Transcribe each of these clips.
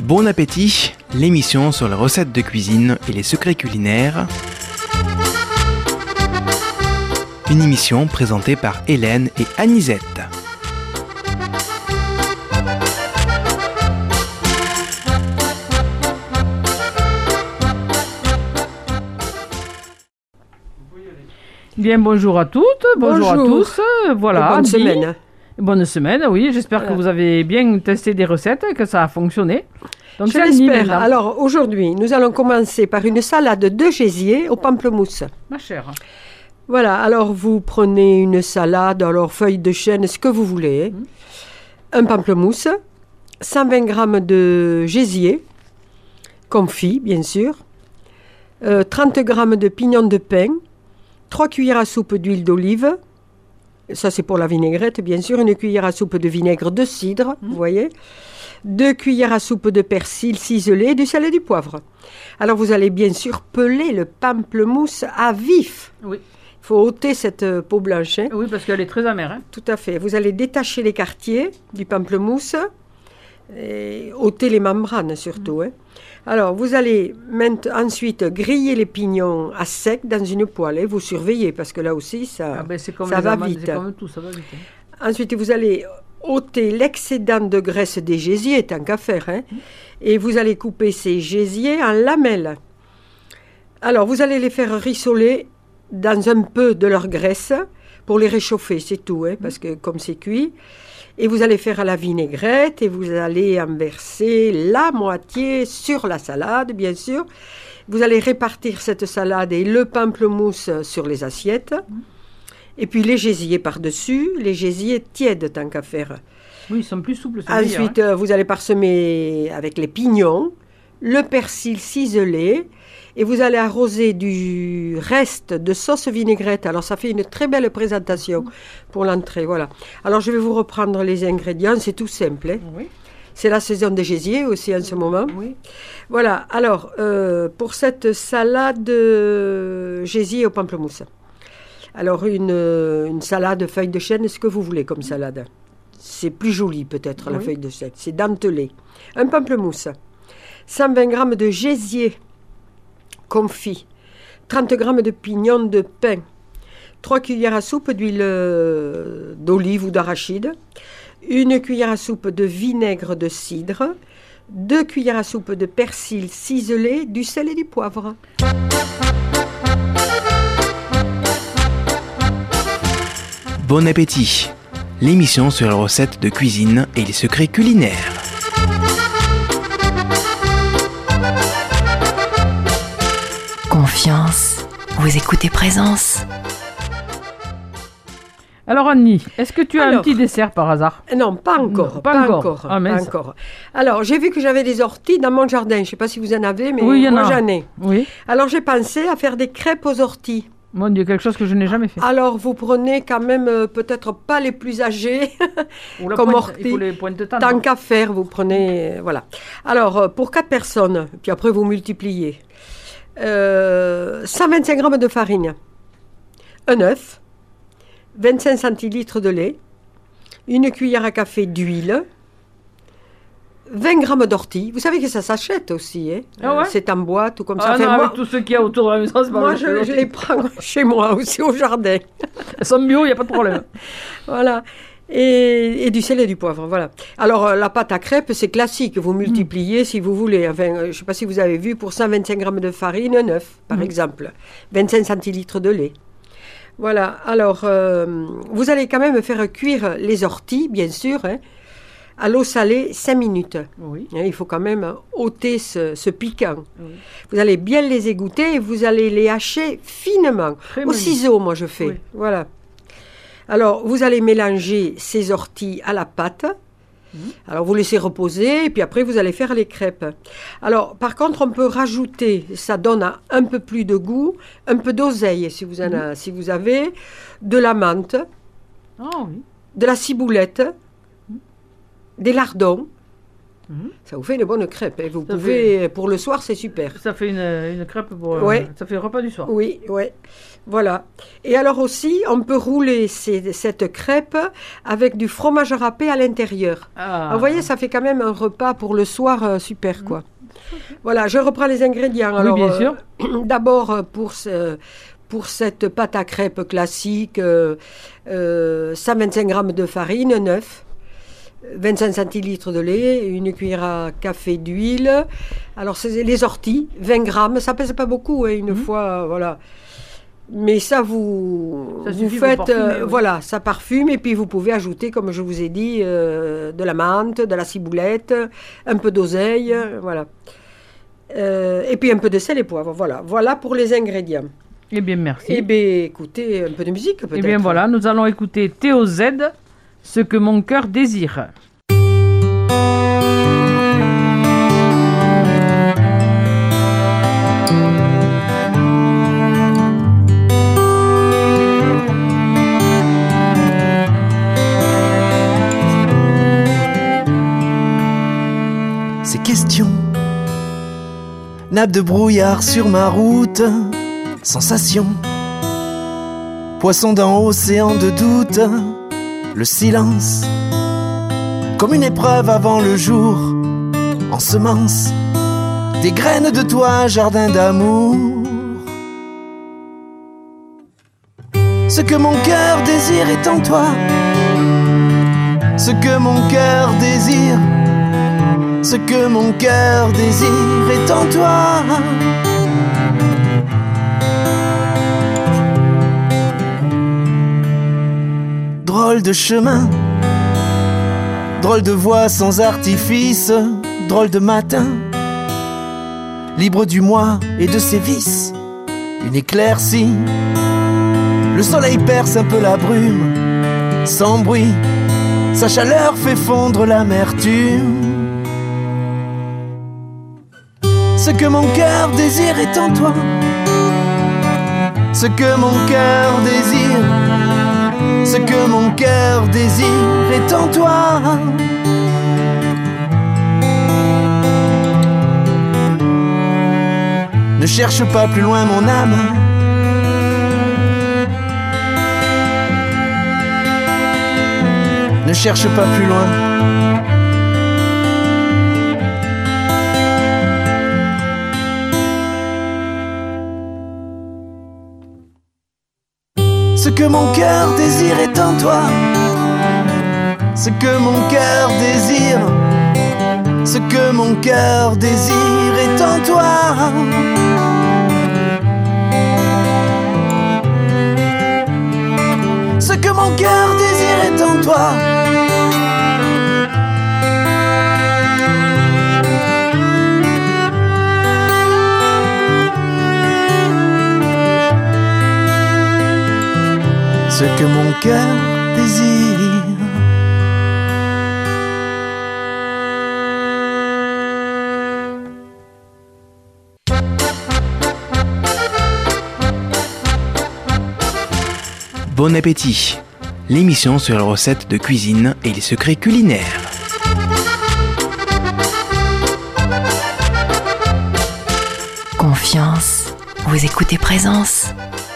Bon appétit, l'émission sur les recettes de cuisine et les secrets culinaires. Une émission présentée par Hélène et Anisette. Bien, bonjour à toutes, bonjour à tous. Voilà, bonne semaine. Bonne semaine, oui. J'espère que vous avez bien testé des recettes, que ça a fonctionné. Donc, je l'espère. Alors, aujourd'hui, nous allons commencer par une salade de gésier au pamplemousse. Ma chère. Voilà, alors vous prenez une salade, alors feuilles de chêne, ce que vous voulez. Un pamplemousse, 120 g de gésier, confit, bien sûr, 30 g de pignons de pain, 3 cuillères à soupe d'huile d'olive, ça c'est pour la vinaigrette bien sûr, une cuillère à soupe de vinaigre de cidre, vous voyez, 2 cuillères à soupe de persil ciselé, du sel et du poivre. Alors vous allez bien sûr peler le pamplemousse à vif. Oui. Il faut ôter cette peau blanche. Hein. Oui, parce qu'elle est très amère. Hein. Tout à fait. Vous allez détacher les quartiers du pamplemousse et ôter les membranes surtout. Hein. Alors, vous allez ensuite griller les pignons à sec dans une poêle. Et vous surveillez, parce que là aussi, ça va vite. C'est comme tout, ça va vite. Hein. Ensuite, vous allez ôter l'excédent de graisse des gésiers, tant qu'à faire. Hein, et vous allez couper ces gésiers en lamelles. Alors, vous allez les faire rissoler dans un peu de leur graisse pour les réchauffer, c'est tout, hein, parce que comme c'est cuit. Et vous allez faire à la vinaigrette et vous allez en verser la moitié sur la salade, bien sûr. Vous allez répartir cette salade et le pamplemousse sur les assiettes. Et puis les gésiers par-dessus, les gésiers tièdes tant qu'à faire. Oui, ils sont plus souples. Ensuite, meilleur, hein. Vous allez parsemer avec les pignons, le persil ciselé. Et vous allez arroser du reste de sauce vinaigrette. Alors, ça fait une très belle présentation pour l'entrée. Voilà. Alors, je vais vous reprendre les ingrédients. C'est tout simple. Hein. Oui. C'est la saison des gésiers aussi en ce moment. Oui. Voilà. Alors, pour cette salade gésier au pamplemousse. Alors, une salade feuille de chêne, ce que vous voulez comme salade. C'est plus joli peut-être, la feuille de chêne. C'est dentelé. Un pamplemousse. 120 g de gésier confit, 30 g de pignons de pain, 3 cuillères à soupe d'huile d'olive ou d'arachide, 1 cuillère à soupe de vinaigre de cidre, 2 cuillères à soupe de persil ciselé, du sel et du poivre. Bon appétit, l'émission sur les recettes de cuisine et les secrets culinaires. Confiance, vous écoutez Présence. Alors Annie, est-ce que tu as un petit dessert par hasard? Non, pas encore. Non, pas encore. Ah, pas encore. Alors, j'ai vu que j'avais des orties dans mon jardin. Je ne sais pas si vous en avez, mais oui, moi j'en ai. Oui. Alors, j'ai pensé à faire des crêpes aux orties. Mon Dieu, quelque chose que je n'ai jamais fait. Alors, vous prenez quand même peut-être pas les plus âgés comme orties. Il faut les pointes tendres. Tant qu'à faire, vous prenez... voilà. Alors, pour 4 personnes, puis après vous multipliez. 125 g de farine, un œuf, 25 centilitres de lait, 1 cuillère à café d'huile, 20 g d'ortie. Vous savez que ça s'achète aussi, hein? Ah ouais? C'est en boîte ou comme ça. Ah non, avec tout ce qu'il y a autour de la maison, c'est pas moi, je les prends chez moi aussi au jardin. Elles sont bio, il n'y a pas de problème. Voilà. Et du sel et du poivre, voilà. Alors, la pâte à crêpes, c'est classique. Vous multipliez si vous voulez. Enfin, je ne sais pas si vous avez vu, pour 125 g de farine, un œuf, par exemple. 25 centilitres de lait. Voilà. Alors, vous allez quand même faire cuire les orties, bien sûr, hein, à l'eau salée 5 minutes. Oui. Hein, il faut quand même ôter ce piquant. Oui. Vous allez bien les égoutter et vous allez les hacher finement. Au ciseau, moi, je fais. Oui. Voilà. Alors, vous allez mélanger ces orties à la pâte. Alors, vous laissez reposer et puis après, vous allez faire les crêpes. Alors, par contre, on peut rajouter, ça donne un peu plus de goût, un peu d'oseille, si vous avez, de la menthe, de la ciboulette, des lardons, Ça vous fait une bonne crêpe. Et vous pouvez, pour le soir, c'est super. Ça fait une crêpe pour... ça fait le repas du soir. Oui, oui. Voilà. Et alors aussi, on peut rouler cette crêpe avec du fromage râpé à l'intérieur. Ah. Vous voyez, ça fait quand même un repas pour le soir super, quoi. Voilà, je reprends les ingrédients. Alors, oui, bien sûr. D'abord, pour cette pâte à crêpe classique, 125 g de farine, 9, 25 centilitres de lait, une cuillère à café d'huile. Alors, c'est les orties, 20 grammes. Ça pèse pas beaucoup, une fois, voilà. Mais ça, vous faites, parfumer, voilà, ça parfume. Et puis, vous pouvez ajouter, comme je vous ai dit, de la menthe, de la ciboulette, un peu d'oseille, voilà. Et puis, un peu de sel et poivre, voilà. Voilà pour les ingrédients. Eh bien, merci. Eh bien, écoutez, un peu de musique, peut-être. Eh bien, voilà, nous allons écouter Théo Z, Ce que mon cœur désire. Ces questions, nappe de brouillard sur ma route, sensation, poisson dans océan de doute, le silence, comme une épreuve avant le jour, ensemence, des graines de toi, jardin d'amour. Ce que mon cœur désire est en toi, ce que mon cœur désire, ce que mon cœur désire est en toi. Drôle de chemin, drôle de voix sans artifice, drôle de matin, libre du moi et de ses vices, une éclaircie. Le soleil perce un peu la brume, sans bruit, sa chaleur fait fondre l'amertume. Ce que mon cœur désire est en toi, ce que mon cœur désire, ce que mon cœur désire est en toi. Ne cherche pas plus loin mon âme, ne cherche pas plus loin. Ce que mon cœur désire est en toi, ce que mon cœur désire, ce que mon cœur désire est en toi. Ce que mon cœur désire est en toi. Ce que mon cœur désire. Bon appétit, l'émission sur les recettes de cuisine et les secrets culinaires. Confiance, vous écoutez Présence.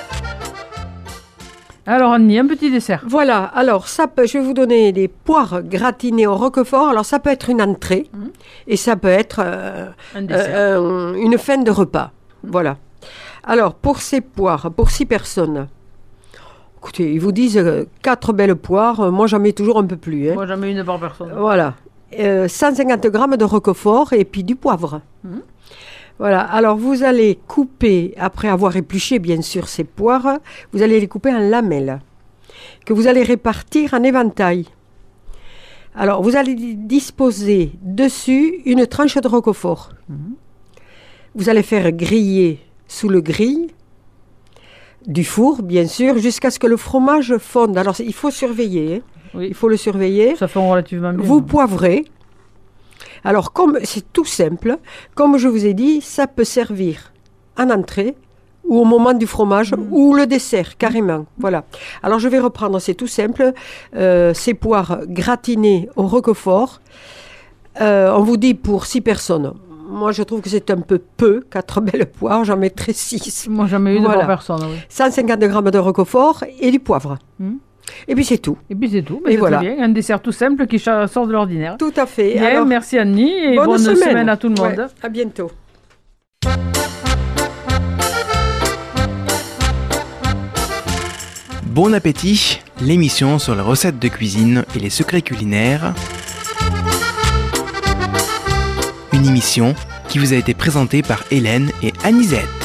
Alors, Annie, un petit dessert. Voilà, alors je vais vous donner des poires gratinées au roquefort. Alors, ça peut être une entrée et ça peut être une fin de repas. Voilà. Alors, pour ces poires, pour 6 personnes, écoutez, ils vous disent 4 belles poires. Moi, j'en mets toujours un peu plus. Moi, j'en mets une par personne. Voilà. 150 grammes de roquefort et puis du poivre. Voilà, alors vous allez couper, après avoir épluché bien sûr ces poires, vous allez les couper en lamelles, que vous allez répartir en éventail. Alors vous allez disposer dessus une tranche de roquefort. Vous allez faire griller sous le grille du four, bien sûr, jusqu'à ce que le fromage fonde. Alors il faut surveiller, Oui. Il faut le surveiller. Ça fond relativement bien. Vous poivrez. Alors, comme c'est tout simple, comme je vous ai dit, ça peut servir en entrée ou au moment du fromage ou le dessert, carrément. Voilà. Alors, je vais reprendre, c'est tout simple, ces poires gratinées au roquefort On vous dit pour 6 personnes. Moi, je trouve que c'est un peu peu, 4 belles poires, j'en mettrais 6. Moi, jamais eu de par personne. Oui. 150 grammes de roquefort et du poivre. Et puis c'est tout. Et puis c'est tout. Mais c'est très bien. Un dessert tout simple qui sort de l'ordinaire. Tout à fait. Bien, alors, merci Annie et bonne semaine à tout le monde. À bientôt. Bon appétit, l'émission sur les recettes de cuisine et les secrets culinaires. Une émission qui vous a été présentée par Hélène et Anisette.